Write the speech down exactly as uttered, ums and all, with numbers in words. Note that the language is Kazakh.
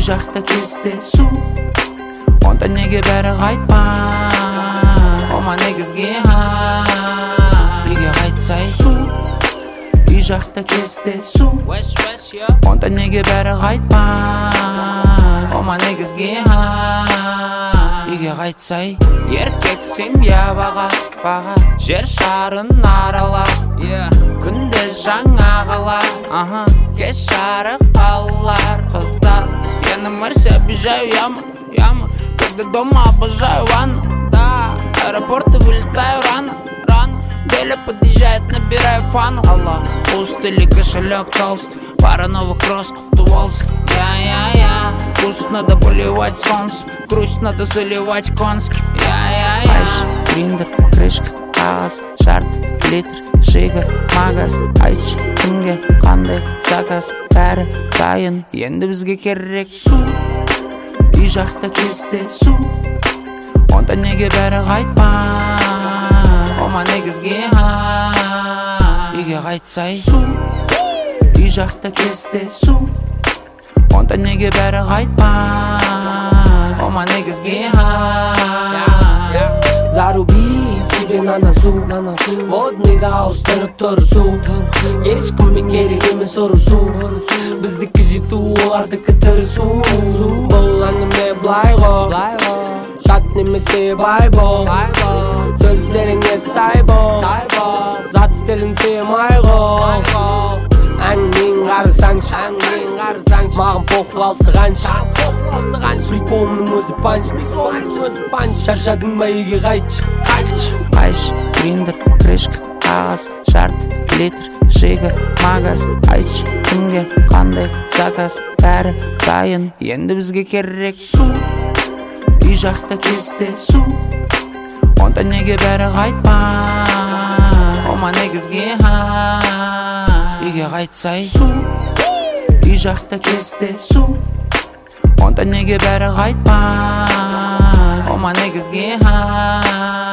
жақта кездесу, онда неге бәрі қайтпай? Ома негізге үйге қайтсай су. Үй жақта кездесу, онда неге бәрі қайтпай? Ома негізге үйге қайтсай. Еркек семья баға, баға жер шарын арала, күнде жаңа қала, кеш жарық қалар. Қыздар, я на Марсе обижаю яму, яму. Когда дома обожаю ванну, да. Аэропорты вылетаю рано, рано. Деля подъезжает, набираю фану. Аллах, пуст или кошелек толстый, пара новых кросс, құтты болсын. Я-я-я, пусть надо поливать солнцем, грусть надо заливать конским. Я-я-я. Айш, гриндер, крышка, қағаз, шарт, литр, шига, магаз. Айч, кімге қандай заказ, бәрі дайын, енді бізге керек су. Үй жақта кездесу, онда неге бәрі қайтпай? Ома негізге үйге қайтсай су. Үй жақта кездесу, онда неге бәрі қайтпай? Ома негізге Заруби себе на носу, водныйда ауыстырып тұрысу, ешкіммен керек емес ұрысу, біздікі жету, олардікі тырысу. Бұл әңгіме былай ғой, жат немесе бай бол, сөздеріңе сай бол, зат стилін сыймай ғой. Әңгімең қарысаңшы, маған похуй алсығаншы, приколымның өзі панч, шаршадың ба үйге қайтшы. Айш, гриндер, крышка, қағаз, шарт, литр, шига, магаз. Айч, кімге қандай заказ, бәрі дайын, енді бізге керек су. Үй жақта кездесу, онда неге бәрі қайтпай? Ома негізге үйге қайтсай су. Үй жақта кездесу, онда неге бәрі қайтпай? Ома негізге